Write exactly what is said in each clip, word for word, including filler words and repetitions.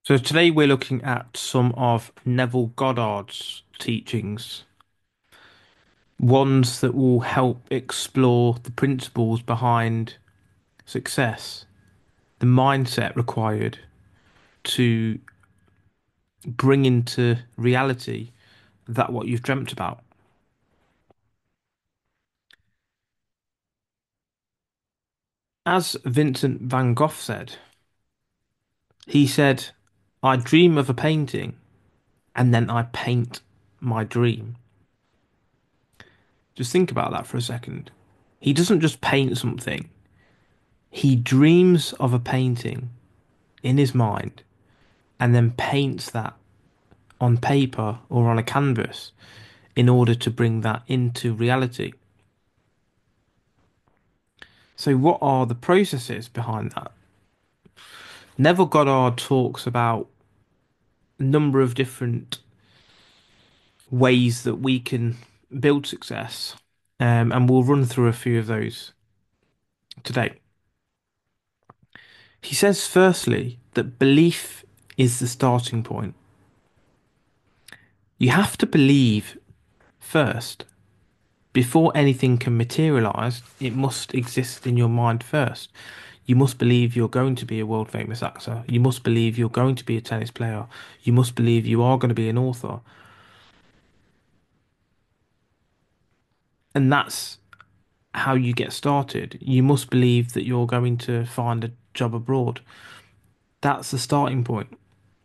So today we're looking at some of Neville Goddard's teachings, ones that will help explore the principles behind success, the mindset required to bring into reality that what you've dreamt about. As Vincent van Gogh said, he said, I dream of a painting and then I paint my dream. Just think about that for a second. He doesn't just paint something, he dreams of a painting in his mind and then paints that on paper or on a canvas in order to bring that into reality. So, what are the processes behind that? Neville Goddard talks about a number of different ways that we can build success, um, and we'll run through a few of those today. He says, firstly, that belief is the starting point. You have to believe first. Before anything can materialize, it must exist in your mind first. You must believe you're going to be a world famous actor. You must believe you're going to be a tennis player. You must believe you are going to be an author. And that's how you get started. You must believe that you're going to find a job abroad. That's the starting point.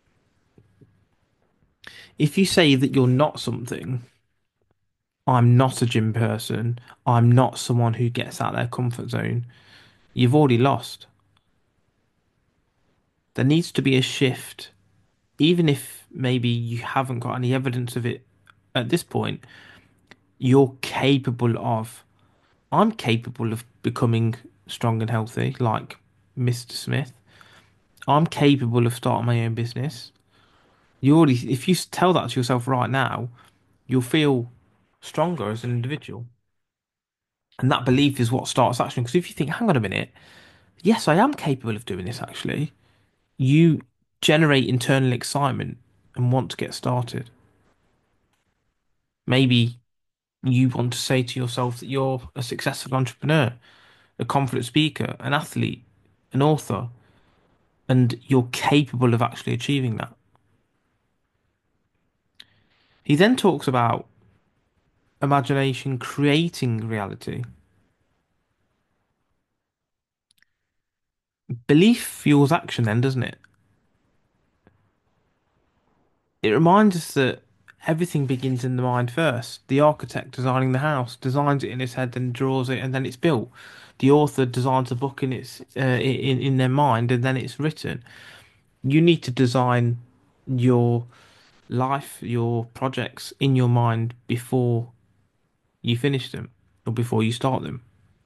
If you say that you're not something, I'm not a gym person, I'm not someone who gets out of their comfort zone, you've already lost. There needs to be a shift, even if maybe you haven't got any evidence of it at this point. You're capable of, I'm capable of becoming strong and healthy, like mister Smith. I'm capable of starting my own business. You already, if you tell that to yourself right now, you'll feel stronger as an individual. And that belief is what starts action. Because if you think, hang on a minute, yes, I am capable of doing this actually, you generate internal excitement and want to get started. Maybe you want to say to yourself that you're a successful entrepreneur, a confident speaker, an athlete, an author, and you're capable of actually achieving that. He then talks about imagination creating reality. Belief fuels action, then, doesn't it? It reminds us that everything begins in the mind first. The architect designing the house designs it in his head, then draws it, and then it's built. The author designs a book in its uh, in in their mind, and then it's written. You need to design your life, your projects in your mind before you finish them or before you start them.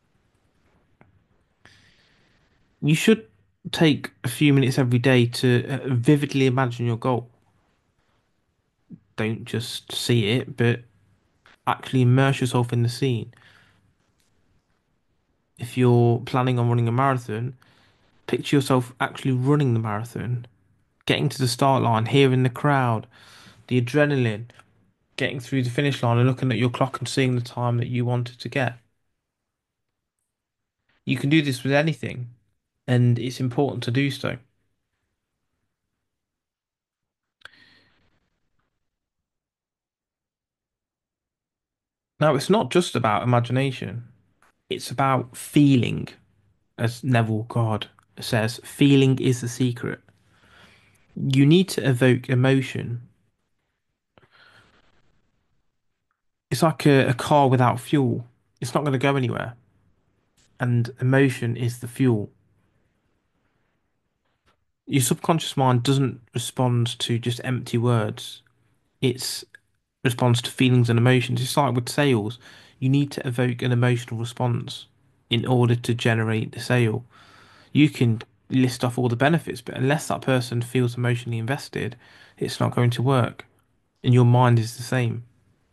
You should take a few minutes every day to uh, vividly imagine your goal. Don't just see it, but actually immerse yourself in the scene. If you're planning on running a marathon, picture yourself actually running the marathon, getting to the start line, hearing the crowd, the adrenaline, getting through the finish line and looking at your clock and seeing the time that you wanted to get. You can do this with anything, and it's important to do so. Now, it's not just about imagination, it's about feeling, as Neville God says, feeling is the secret. You need to evoke emotion. It's like a, a car without fuel, it's not going to go anywhere, and emotion is the fuel. Your subconscious mind doesn't respond to just empty words, it responds to feelings and emotions. It's like with sales, you need to evoke an emotional response in order to generate the sale. You can list off all the benefits, but unless that person feels emotionally invested, it's not going to work. And your mind is the same.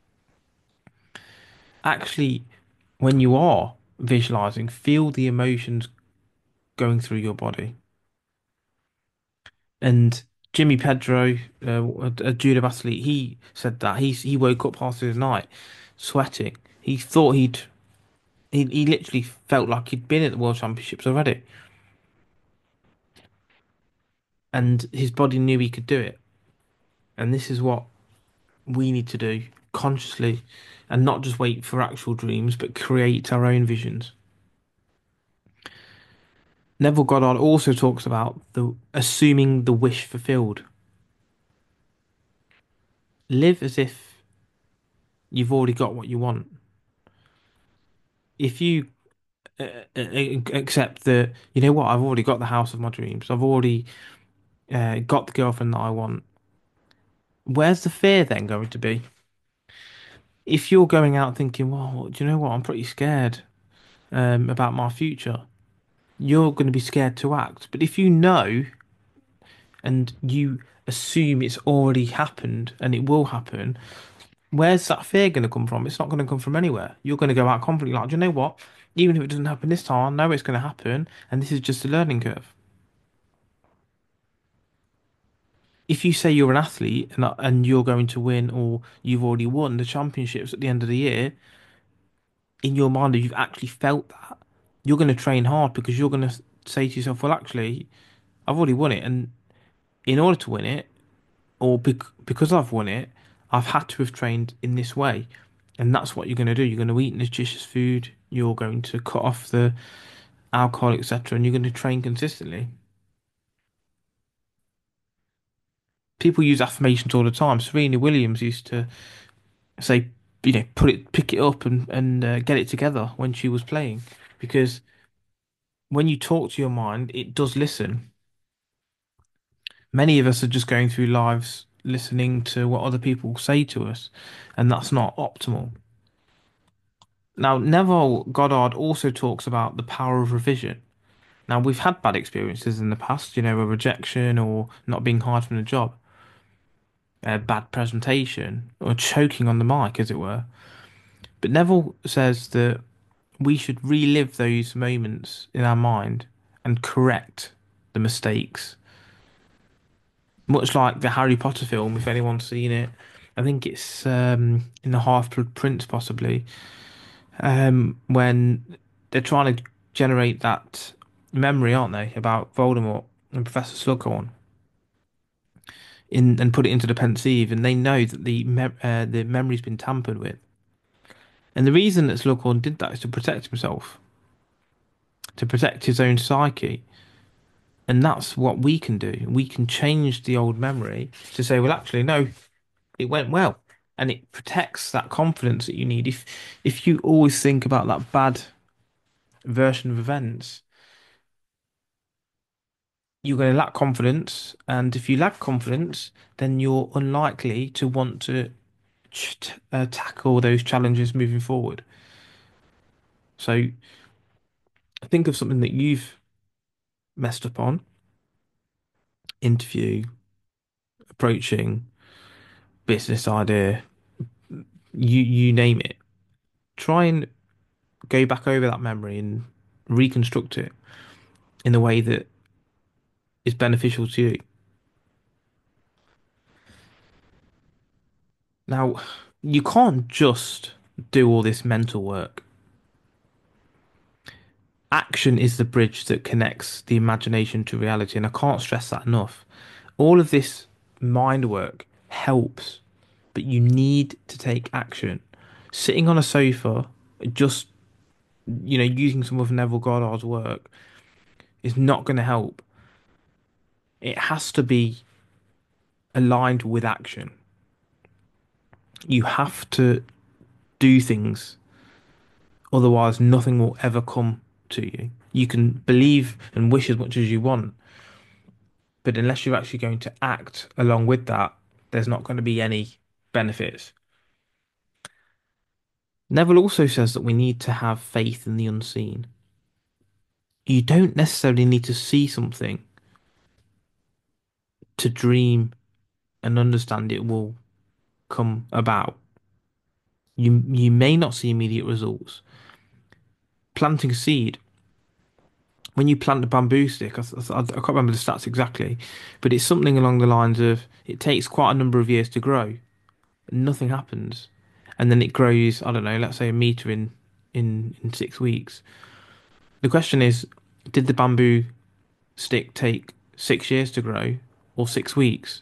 Actually, when you are visualizing, feel the emotions going through your body. And Jimmy Pedro, uh, a, a judo athlete, he said that he he woke up half of the night sweating. He thought he'd he, he literally felt like he'd been at the World Championships already, and his body knew he could do it. And this is what we need to do consciously, and not just wait for actual dreams, but create our own visions. Neville Goddard also talks about the assuming the wish fulfilled. Live as if you've already got what you want. If you uh, uh, uh, accept that, you know what, I've already got the house of my dreams. I've already uh, got the girlfriend that I want. Where's the fear then going to be? If you're going out thinking, well, do you know what, I'm pretty scared um, about my future, you're going to be scared to act. But if you know and you assume it's already happened and it will happen, where's that fear going to come from? It's not going to come from anywhere. You're going to go out confidently, like, do you know what? Even if it doesn't happen this time, I know it's going to happen, and this is just a learning curve. If you say you're an athlete and and you're going to win, or you've already won the championships at the end of the year, in your mind, if you've actually felt that, you're going to train hard because you're going to say to yourself, well, actually, I've already won it, and in order to win it, or bec because I've won it, I've had to have trained in this way. And that's what you're going to do. You're going to eat nutritious food. You're going to cut off the alcohol, et cetera. And you're going to train consistently. People use affirmations all the time. Serena Williams used to say, you know, put it, pick it up and and uh, get it together when she was playing, because when you talk to your mind, it does listen. Many of us are just going through lives listening to what other people say to us, and that's not optimal. Now, Neville Goddard also talks about the power of revision. Now, we've had bad experiences in the past, you know, a rejection or not being hired from the job, a bad presentation, or choking on the mic, as it were. But Neville says that we should relive those moments in our mind and correct the mistakes. Much like the Harry Potter film, if anyone's seen it. I think it's um, in the Half-Blood Prince, possibly, um, when they're trying to generate that memory, aren't they, about Voldemort and Professor Slughorn, in and put it into the Pensieve, and they know that the me uh, the memory's been tampered with. And the reason that Slughorn did that is to protect himself, to protect his own psyche. And that's what we can do. We can change the old memory to say, well, actually, no, it went well. And it protects that confidence that you need. If if you always think about that bad version of events, you're going to lack confidence. And if you lack confidence, then you're unlikely to want to ch uh, tackle those challenges moving forward. So think of something that you've messed up on: interview, approaching, business idea, you you name it. Try and go back over that memory and reconstruct it in a way that is beneficial to you. Now, you can't just do all this mental work. Action is the bridge that connects the imagination to reality, and I can't stress that enough. All of this mind work helps, but you need to take action. Sitting on a sofa, just, you know, using some of Neville Goddard's work is not going to help. It has to be aligned with action. You have to do things, otherwise, nothing will ever come to you. You can believe and wish as much as you want, but unless you're actually going to act along with that, there's not going to be any benefits. Neville also says that we need to have faith in the unseen. You don't necessarily need to see something to dream and understand it will come about. You you may not see immediate results. Planting a seed, when you plant a bamboo stick, I, I, I can't remember the stats exactly, but it's something along the lines of it takes quite a number of years to grow. Nothing happens, and then it grows. I don't know, let's say a meter in in in six weeks. The question is, did the bamboo stick take six years to grow or six weeks?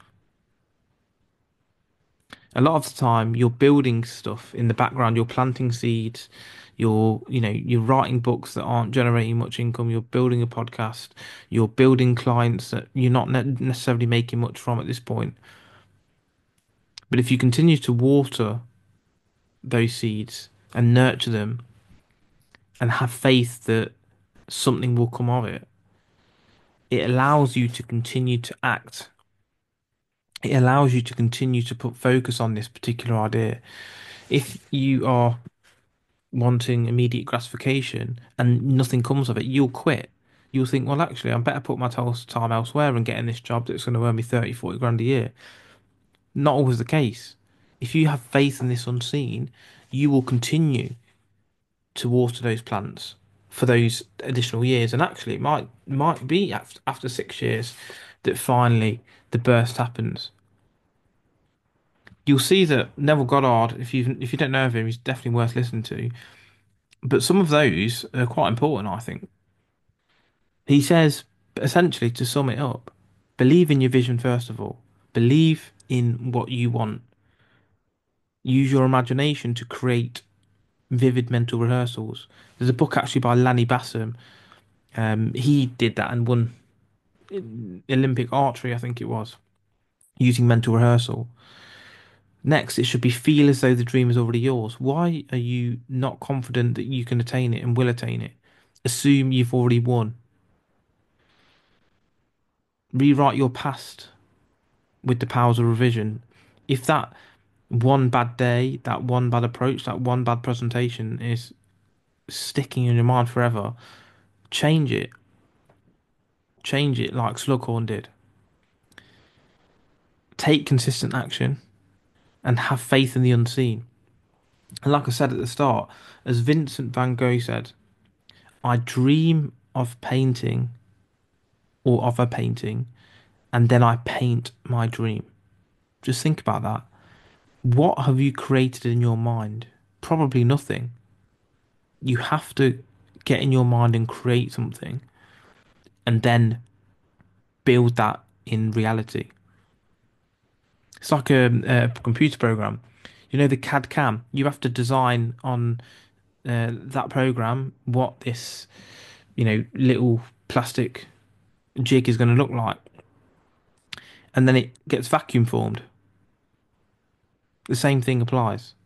A lot of the time you're building stuff in the background, you're planting seeds, you're, you know, you're writing books that aren't generating much income, you're building a podcast, you're building clients that you're not ne- necessarily making much from at this point. But if you continue to water those seeds and nurture them and have faith that something will come of it, it allows you to continue to act. It allows you to continue to put focus on this particular idea. If you are wanting immediate gratification and nothing comes of it, you'll quit. You'll think, well, actually, I'm better put my time elsewhere and getting this job that's going to earn me thirty, forty grand a year. Not always the case. If you have faith in this unseen, you will continue to water those plants for those additional years. And actually, it might might be after, after six years that finally the burst happens. You'll see that Neville Goddard, if you if you don't know of him, he's definitely worth listening to. But some of those are quite important, I think. He says, essentially, to sum it up, believe in your vision first of all. Believe in what you want. Use your imagination to create vivid mental rehearsals. There's a book actually by Lanny Bassam. Um, he did that and won Olympic archery, I think it was, using mental rehearsal. Next, it should be feel as though the dream is already yours. Why are you not confident that you can attain it and will attain it? Assume you've already won. Rewrite your past with the powers of revision. If that one bad day, that one bad approach, that one bad presentation is sticking in your mind forever, change it. Change it like Slughorn did. Take consistent action and have faith in the unseen. And like I said at the start, as Vincent van Gogh said, I dream of painting or of a painting, and then I paint my dream. Just think about that. What have you created in your mind? Probably nothing. You have to get in your mind and create something and then build that in reality. It's like a, a computer program. You know, the C A D C A M, you have to design on uh, that program what this, you know, little plastic jig is going to look like. And then it gets vacuum formed. The same thing applies.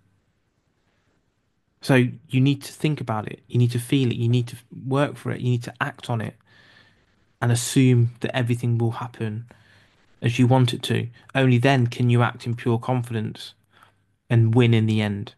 So you need to think about it. You need to feel it. You need to work for it. You need to act on it and assume that everything will happen as you want it to. Only then can you act in pure confidence and win in the end.